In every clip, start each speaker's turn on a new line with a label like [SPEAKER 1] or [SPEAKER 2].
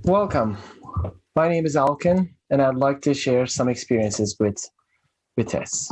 [SPEAKER 1] Welcome. My name is Alkin, and I'd like to share some experiences with Vitess.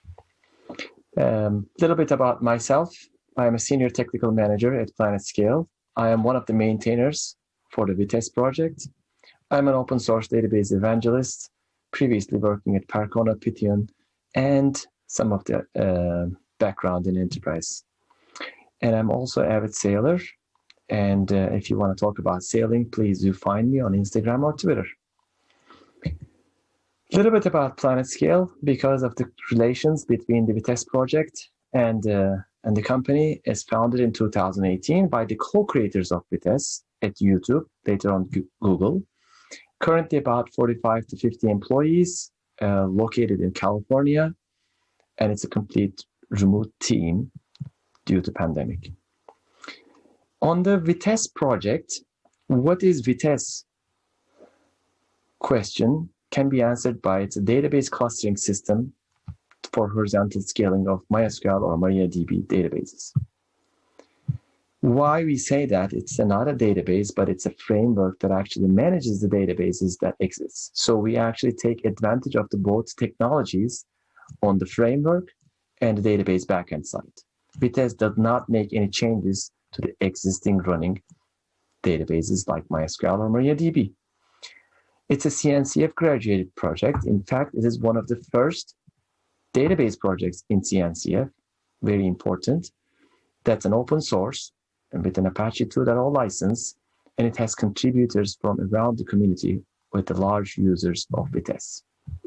[SPEAKER 1] Little bit about myself. I am a senior technical manager at PlanetScale. I am one of the maintainers for the Vitess project. I'm an open source database evangelist, previously working at Percona, Python, and some of the background in enterprise. And I'm also an avid sailor. And if you want to talk about sailing, please do find me on Instagram or Twitter. A little bit about PlanetScale, because of the relations between the Vitess project and the company is founded in 2018 by the co-creators of Vitess at YouTube, later on Google. Currently about 45 to 50 employees located in California, and it's a complete remote team due to pandemic. On the Vitess project, what is Vitess? Question can be answered by it's a database clustering system for horizontal scaling of MySQL or MariaDB databases. Why we say that it's not a database, but it's a framework that actually manages the databases that exist. So we actually take advantage of the both technologies on the framework and the database backend side. Vitess does not make any changes to the existing running databases like MySQL or MariaDB. It's a CNCF graduated project. In fact, it is one of the first database projects in CNCF, very important. That's an open source and with an Apache 2.0 license, and it has contributors from around the community with the large users of Vitess.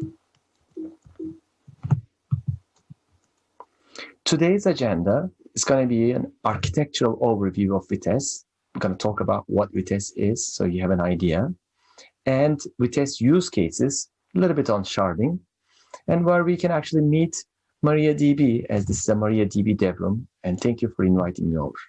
[SPEAKER 1] Today's agenda is going to be an architectural overview of Vitess. I'm going to talk about what Vitess is, so you have an idea. And Vitess use cases, a little bit on sharding, and where we can actually meet MariaDB, as this is a MariaDB dev room, and thank you for inviting me over.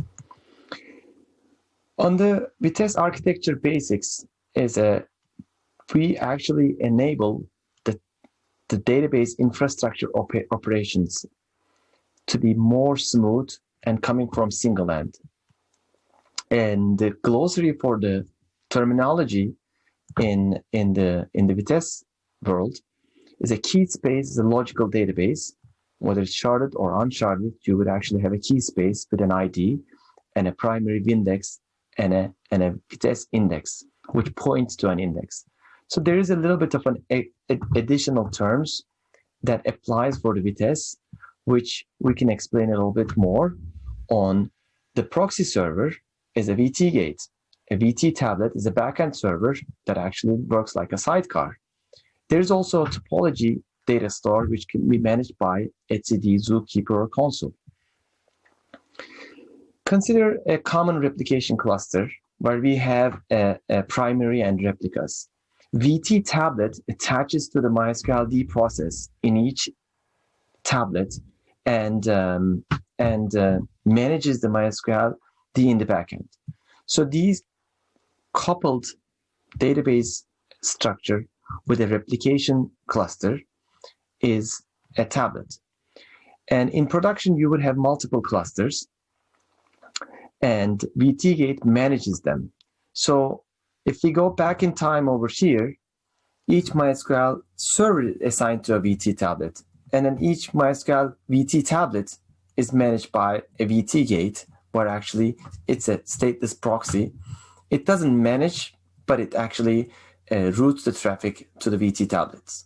[SPEAKER 1] On the Vitess architecture basics we actually enable the database infrastructure operations to be more smooth and coming from single end. And the glossary for the terminology in the Vitess world is a key space is a logical database. Whether it's sharded or unsharded, you would actually have a key space with an ID and a primary index and a Vitess index, which points to an index. So there is a little bit of an additional terms that applies for the Vitess, which we can explain a little bit more on. The proxy server is a VT gate. A VT tablet is a backend server that actually works like a sidecar. There's also a topology data store, which can be managed by etcd, Zookeeper, or Consul. Consider a common replication cluster where we have a primary and replicas. VT tablet attaches to the MySQL process in each tablet and manages the MySQL in the backend. So these coupled database structure with a replication cluster is a tablet. And in production, you would have multiple clusters, and VTGate manages them. So if we go back in time over here, each MySQL server is assigned to a VT tablet, and then each MySQL VT tablet is managed by a VTGate, where actually it's a stateless proxy. It doesn't manage, but it actually routes the traffic to the VT tablets.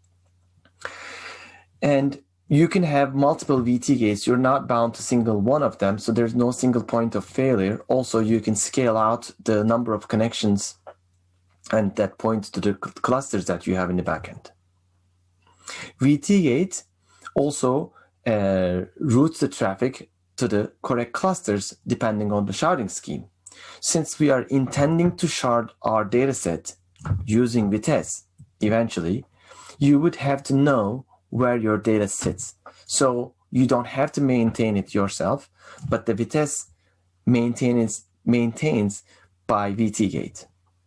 [SPEAKER 1] And you can have multiple VT gates. You're not bound to single one of them, so there's no single point of failure. Also, you can scale out the number of connections, and that points to the clusters that you have in the backend. VT gate also routes the traffic to the correct clusters depending on the sharding scheme. Since we are intending to shard our data set using Vitess eventually, you would have to know where your data sits. So you don't have to maintain it yourself, but the Vitess maintains by VTGate.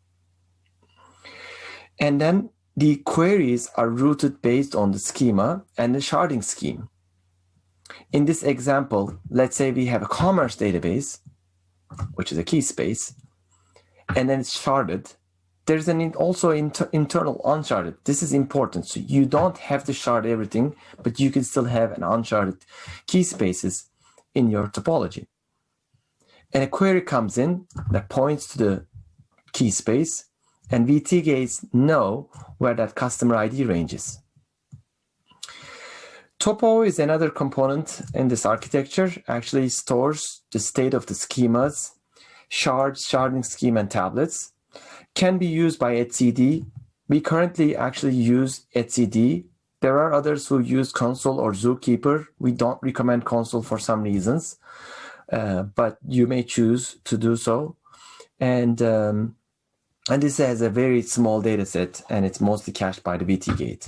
[SPEAKER 1] And then the queries are routed based on the schema and the sharding scheme. In this example, let's say we have a commerce database, which is a key space, and then it's sharded. There's also internal unsharded. This is important. So you don't have to shard everything, but you can still have an unsharded key spaces in your topology. And a query comes in that points to the key space, and VT gates know where that customer ID range is. Topo is another component in this architecture, actually stores the state of the schemas, sharding scheme and tablets, can be used by etcd. We currently actually use etcd. There are others who use Consul or Zookeeper. We don't recommend Consul for some reasons, but you may choose to do so. And this has a very small data set, and it's mostly cached by the VT gate.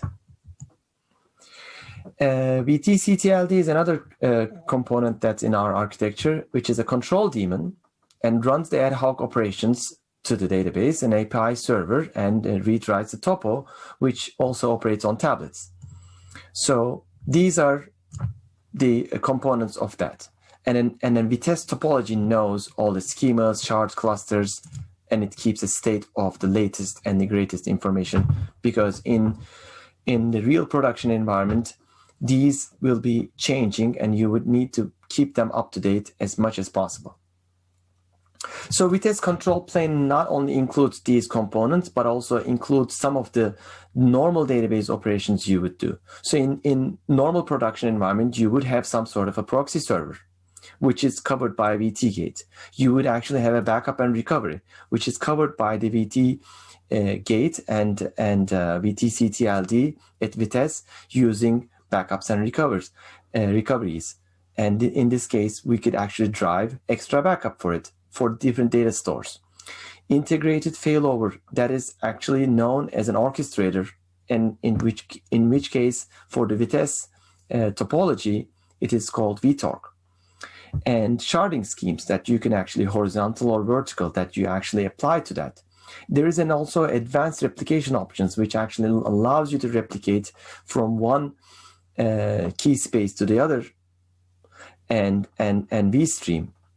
[SPEAKER 1] VT-CTLD is another component that's in our architecture, which is a control daemon and runs the ad hoc operations to the database, an API server, and read-writes the topo, which also operates on tablets. So these are the components of that. And then Vitess topology knows all the schemas, shards, clusters, and it keeps a state of the latest and the greatest information, because in the real production environment, these will be changing and you would need to keep them up to date as much as possible. So Vitess control plane not only includes these components, but also includes some of the normal database operations you would do. So in normal production environment, you would have some sort of a proxy server, which is covered by a VT gate. You would actually have a backup and recovery, which is covered by the VT gate and VT-CTLD at Vitess using backups and recoveries. And in this case, we could actually drive extra backup for it, for different data stores. Integrated failover, that is actually known as an orchestrator, and in which case for the Vitess topology, it is called VTorque. And sharding schemes that you can actually horizontal or vertical that you actually apply to that. There is also advanced replication options, which actually allows you to replicate from one key space to the other and vStream.